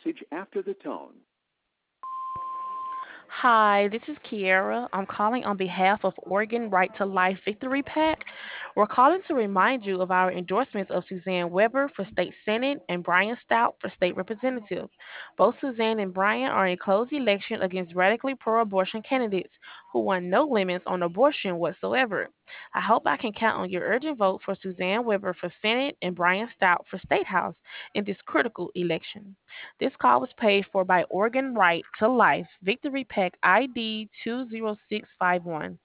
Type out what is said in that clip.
message after the tone. Hi, this is Kiera. I'm calling on behalf of Oregon Right to Life Victory PAC. We're calling to remind you of our endorsements of Suzanne Weber for State Senate and Brian Stout for State Representative. Both Suzanne and Brian are in close election against radically pro abortion candidates who want no limits on abortion whatsoever. I hope I can count on your urgent vote for Suzanne Weber for Senate and Brian Stout for State House in this critical election. This call was paid for by Oregon Right to Life Victory Pack ID 20651.